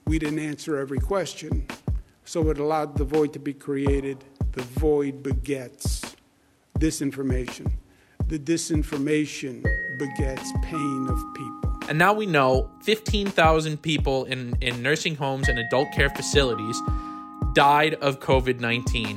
We didn't answer every question, so it allowed the void to be created. The void begets disinformation. The disinformation begets pain of people. And now we know 15,000 people in nursing homes and adult care facilities died of COVID-19.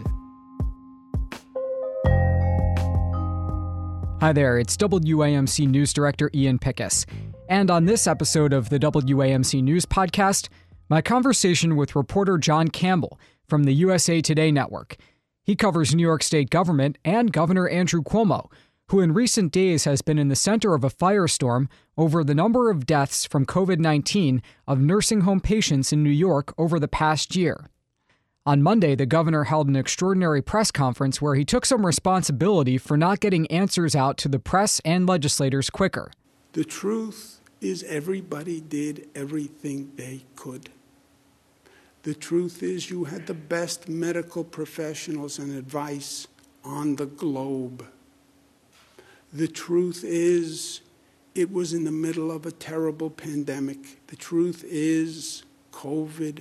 Hi there, it's WAMC News Director Ian Pickus. And on this episode of the WAMC News Podcast, my conversation with reporter John Campbell from the USA Today Network. He covers New York State government and Governor Andrew Cuomo, who in recent days has been in the center of a firestorm over the number of deaths from COVID-19 of nursing home patients in New York over the past year. On Monday, the governor held an extraordinary press conference where he took some responsibility for not getting answers out to the press and legislators quicker. The truth is everybody did everything they could. The truth is you had the best medical professionals and advice on the globe. The truth is it was in the middle of a terrible pandemic. The truth is COVID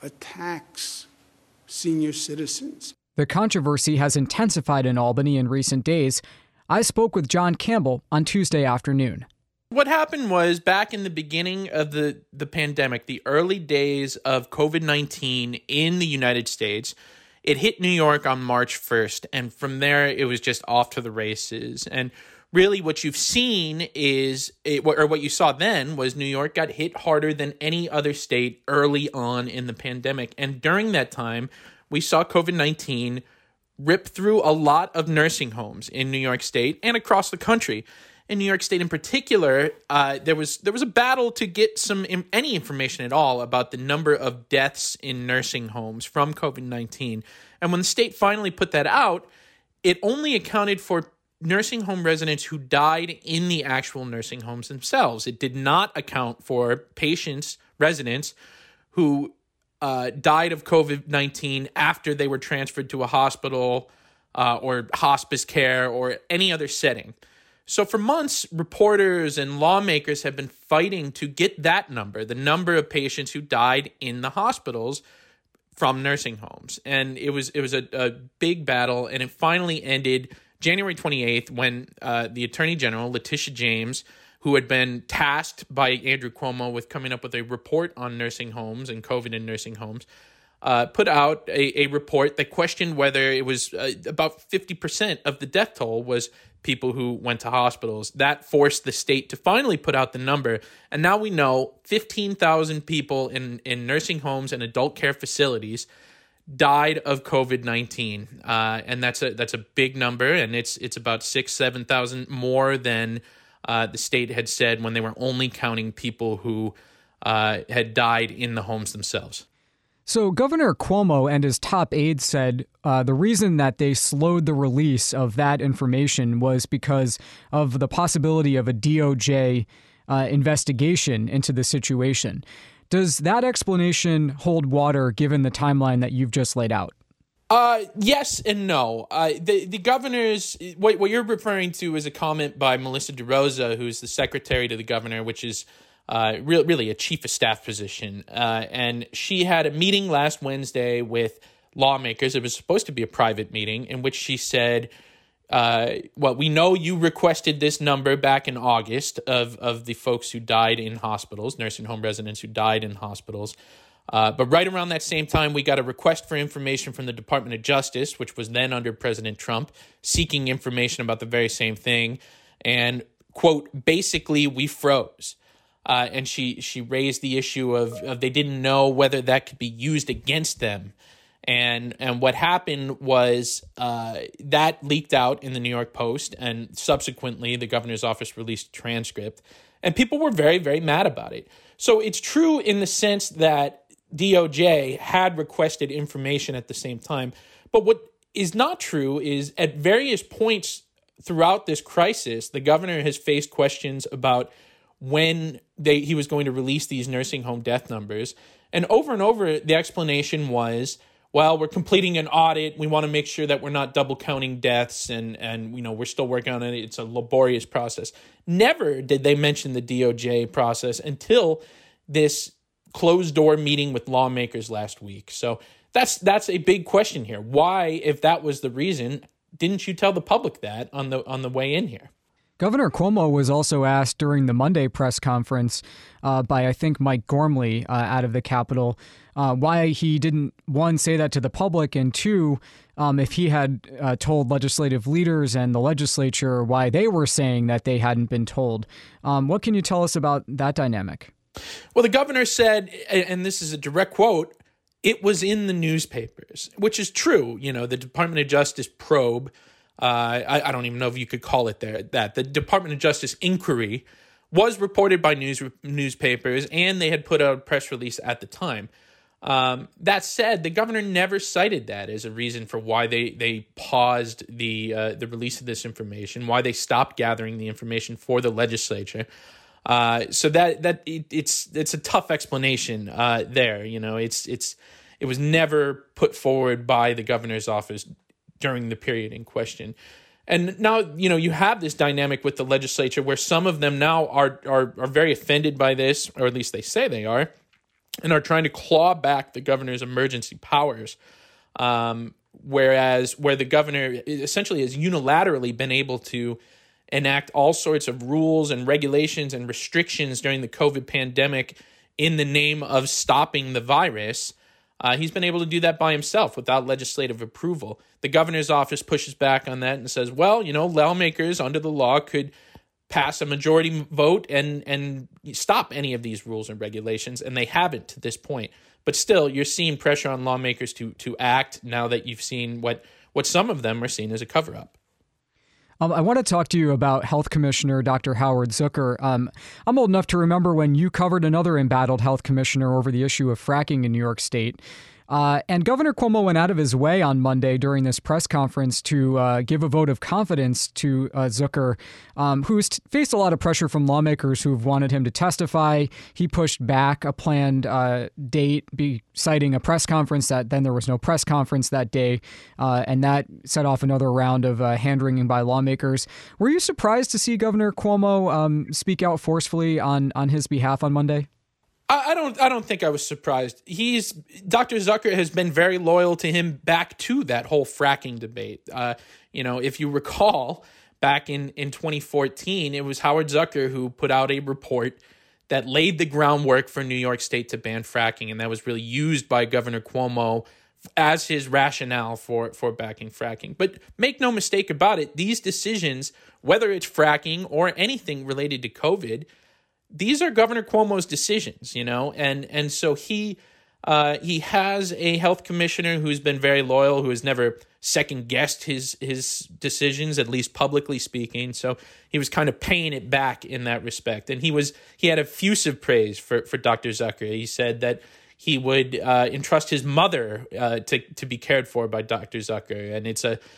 attacks senior citizens. The controversy has intensified in Albany in recent days. I spoke with John Campbell on Tuesday afternoon. What happened was back in the beginning of the pandemic, the early days of COVID-19 in the United States, it hit New York on March 1st. And from there, it was just off to the races. And really what you've seen is, or what you saw then was New York got hit harder than any other state early on in the pandemic. And during that time, we saw COVID-19 rip through a lot of nursing homes in New York State and across the country. In New York State in particular, there was a battle to get any information at all about the number of deaths in nursing homes from COVID-19. And when the state finally put that out, it only accounted for nursing home residents who died in the actual nursing homes themselves. It did not account for patients, residents, who died of COVID-19 after they were transferred to a hospital or hospice care or any other setting. So for months, reporters and lawmakers have been fighting to get that number, the number of patients who died in the hospitals from nursing homes. And it was a big battle, and it finally ended January 28th when the Attorney General, Letitia James, who had been tasked by Andrew Cuomo with coming up with a report on nursing homes and COVID in nursing homes, put out a report that questioned whether it was about 50% of the death toll was people who went to hospitals. That forced the state to finally put out the number. And now we know 15,000 people in nursing homes and adult care facilities died of COVID-19. And that's a big number. And it's about 7,000 more than the state had said when they were only counting people who had died in the homes themselves. So Governor Cuomo and his top aides said the reason that they slowed the release of that information was because of the possibility of a DOJ investigation into the situation. Does that explanation hold water given the timeline that you've just laid out? Yes and no. The governor's, what you're referring to is a comment by Melissa DeRosa, who's the secretary to the governor, which is really a chief of staff position. And she had a meeting last Wednesday with lawmakers. It was supposed to be a private meeting in which she said, we know you requested this number back in August of the folks who died in hospitals, nursing home residents who died in hospitals. But right around that same time, we got a request for information from the Department of Justice, which was then under President Trump, seeking information about the very same thing. And, quote, basically, we froze. And she raised the issue of they didn't know whether that could be used against them. And what happened was that leaked out in the New York Post, and subsequently the governor's office released a transcript. And people were very, very mad about it. So it's true in the sense that DOJ had requested information at the same time. But what is not true is at various points throughout this crisis, the governor has faced questions about when he was going to release these nursing home death numbers. And over, the explanation was, well, we're completing an audit. We want to make sure that we're not double counting deaths, and we're still working on it. It's a laborious process. Never did they mention the DOJ process until this closed door meeting with lawmakers last week. So that's a big question here. Why, if that was the reason, didn't you tell the public that on the way in here? Governor Cuomo was also asked during the Monday press conference by, I think, Mike Gormley out of the Capitol, why he didn't, one, say that to the public, and two, if he had told legislative leaders and the legislature why they were saying that they hadn't been told. What can you tell us about that dynamic? Well, the governor said, and this is a direct quote, it was in the newspapers, which is true. You know, the Department of Justice probe, I don't even know if you could call it that. The Department of Justice inquiry was reported by newspapers, and they had put out a press release at the time. That said, the governor never cited that as a reason for why they paused the release of this information, why they stopped gathering the information for the legislature. So it's a tough explanation there. You know, it was never put forward by the governor's office during the period in question. And now, you know, you have this dynamic with the legislature where some of them now are very offended by this, or at least they say they are, and are trying to claw back the governor's emergency powers. Where the governor essentially has unilaterally been able to enact all sorts of rules and regulations and restrictions during the COVID pandemic in the name of stopping the virus. He's been able to do that by himself without legislative approval. The governor's office pushes back on that and says, well, you know, lawmakers under the law could pass a majority vote and stop any of these rules and regulations, and they haven't to this point. But still, you're seeing pressure on lawmakers to act now that you've seen what some of them are seeing as a cover-up. I want to talk to you about Health Commissioner Dr. Howard Zucker. I'm old enough to remember when you covered another embattled health commissioner over the issue of fracking in New York State. And Governor Cuomo went out of his way on Monday during this press conference to give a vote of confidence to Zucker, who's faced a lot of pressure from lawmakers who've wanted him to testify. He pushed back a planned date, citing a press conference that then there was no press conference that day, and that set off another round of hand-wringing by lawmakers. Were you surprised to see Governor Cuomo speak out forcefully on his behalf on Monday? I don't think I was surprised. Dr. Zucker has been very loyal to him back to that whole fracking debate. You know, if you recall, back in 2014, it was Howard Zucker who put out a report that laid the groundwork for New York State to ban fracking, and that was really used by Governor Cuomo as his rationale for backing fracking. But make no mistake about it, these decisions, whether it's fracking or anything related to COVID, these are Governor Cuomo's decisions, you know, and so he has a health commissioner who's been very loyal, who has never second-guessed his decisions, at least publicly speaking. So he was kind of paying it back in that respect. And he had effusive praise for Dr. Zucker. He said that he would entrust his mother to be cared for by Dr. Zucker, and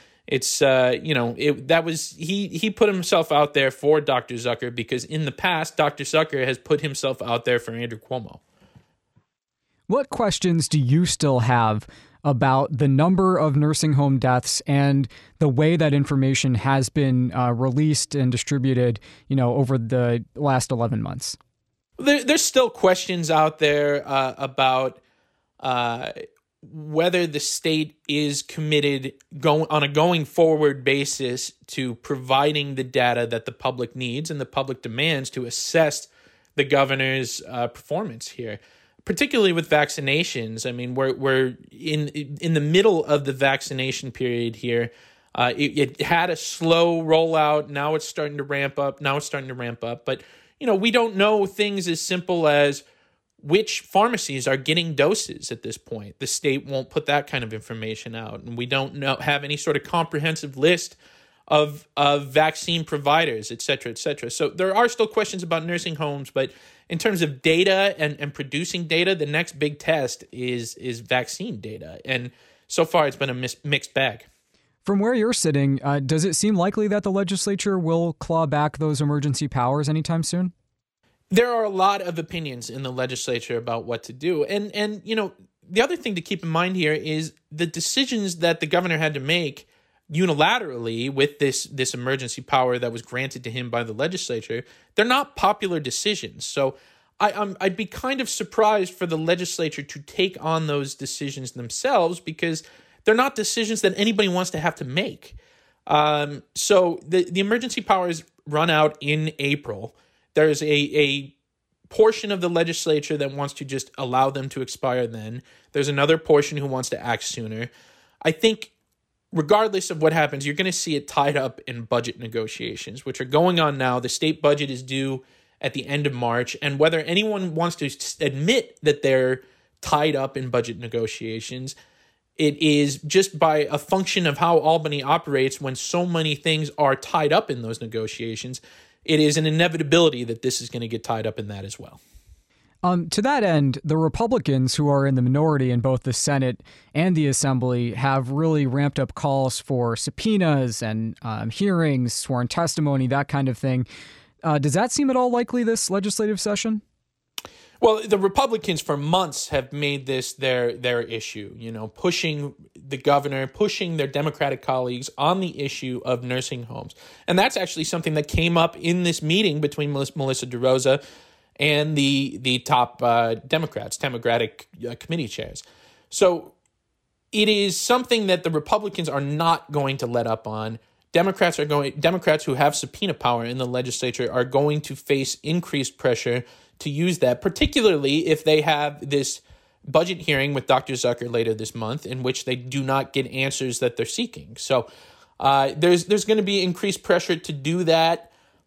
he put himself out there for Dr. Zucker because in the past, Dr. Zucker has put himself out there for Andrew Cuomo. What questions do you still have about the number of nursing home deaths and the way that information has been released and distributed, you know, over the last 11 months? There's still questions out there about whether the state is committed on a going forward basis to providing the data that the public needs and the public demands to assess the governor's performance here, particularly with vaccinations. I mean, we're in the middle of the vaccination period here. It had a slow rollout. Now it's starting to ramp up. But, you know, we don't know things as simple as which pharmacies are getting doses at this point. The state won't put that kind of information out. And we don't have any sort of comprehensive list of vaccine providers, et cetera, et cetera. So there are still questions about nursing homes, but in terms of data and producing data, the next big test is vaccine data. And so far it's been a mixed bag. From where you're sitting, does it seem likely that the legislature will claw back those emergency powers anytime soon? There are a lot of opinions in the legislature about what to do. And you know, the other thing to keep in mind here is the decisions that the governor had to make unilaterally with this emergency power that was granted to him by the legislature. They're not popular decisions. So I'd be kind of surprised for the legislature to take on those decisions themselves, because they're not decisions that anybody wants to have to make. So the emergency powers run out in April. There's a portion of the legislature that wants to just allow them to expire then. There's another portion who wants to act sooner. I think regardless of what happens, you're going to see it tied up in budget negotiations, which are going on now. The state budget is due at the end of March, and whether anyone wants to admit that they're tied up in budget negotiations, it is just by a function of how Albany operates. When so many things are tied up in those negotiations, it is an inevitability that this is going to get tied up in that as well. To that end, the Republicans, who are in the minority in both the Senate and the Assembly, have really ramped up calls for subpoenas and hearings, sworn testimony, that kind of thing. Does that seem at all likely this legislative session? Well, the Republicans for months have made this their issue, pushing the governor, pushing their Democratic colleagues on the issue of nursing homes. And that's actually something that came up in this meeting between Melissa DeRosa and the top Democratic committee chairs. So it is something that the Republicans are not going to let up on. Democrats who have subpoena power in the legislature are going to face increased pressure to use that, particularly if they have this budget hearing with Dr. Zucker later this month, in which they do not get answers that they're seeking. So there's going to be increased pressure to do that.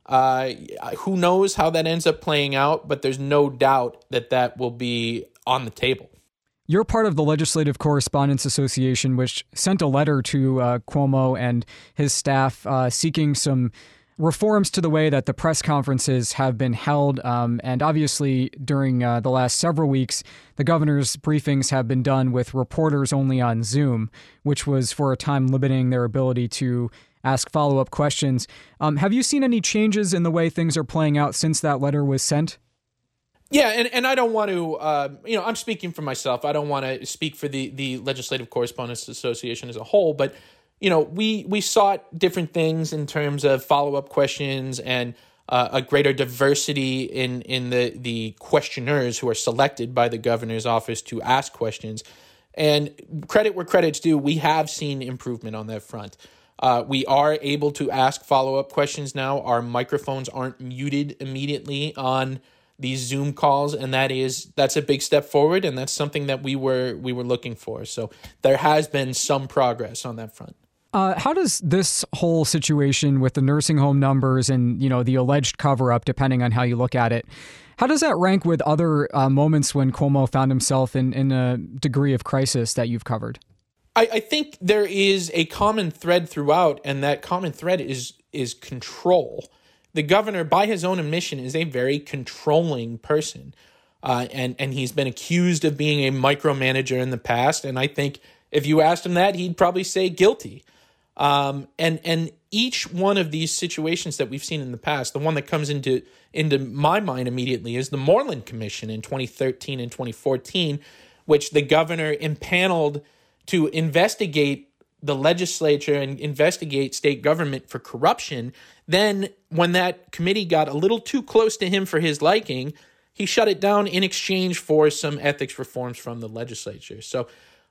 Who knows how that ends up playing out, but there's no doubt that will be on the table. You're part of the Legislative Correspondents Association, which sent a letter to Cuomo and his staff seeking some reforms to the way that the press conferences have been held. And obviously, during the last several weeks, the governor's briefings have been done with reporters only on Zoom, which was for a time limiting their ability to ask follow-up questions. Have you seen any changes in the way things are playing out since that letter was sent? Yeah, and I don't want to, I'm speaking for myself. I don't want to speak for the Legislative Correspondents Association as a whole, but, we sought different things in terms of follow-up questions and a greater diversity in the questioners who are selected by the governor's office to ask questions. And credit where credit's due, we have seen improvement on that front. We are able to ask follow-up questions now. Our microphones aren't muted immediately on these Zoom calls, and that's a big step forward, and that's something that we were looking for. So there has been some progress on that front. How does this whole situation with the nursing home numbers and, the alleged cover-up, depending on how you look at it, how does that rank with other moments when Cuomo found himself in a degree of crisis that you've covered? I think there is a common thread throughout, and that common thread is control. The governor, by his own admission, is a very controlling person, and he's been accused of being a micromanager in the past. And I think if you asked him that, he'd probably say guilty. And each one of these situations that we've seen in the past, the one that comes into my mind immediately is the Moreland Commission in 2013 and 2014, which the governor impaneled to investigate the legislature and investigate state government for corruption. Then when that committee got a little too close to him for his liking, he shut it down in exchange for some ethics reforms from the legislature. So,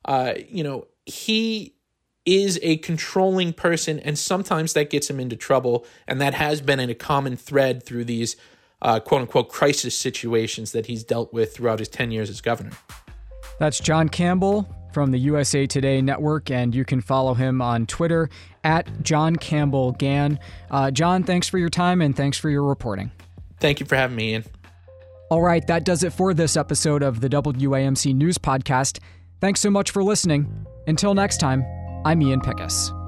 he is a controlling person, and sometimes that gets him into trouble. And that has been a common thread through these quote unquote crisis situations that he's dealt with throughout his 10 years as governor. That's John Campbell from the USA Today Network, and you can follow him on Twitter at John Campbell Gann. John, thanks for your time and thanks for your reporting. Thank you for having me, Ian. All right, that does it for this episode of the WAMC News Podcast. Thanks so much for listening. Until next time, I'm Ian Pickus.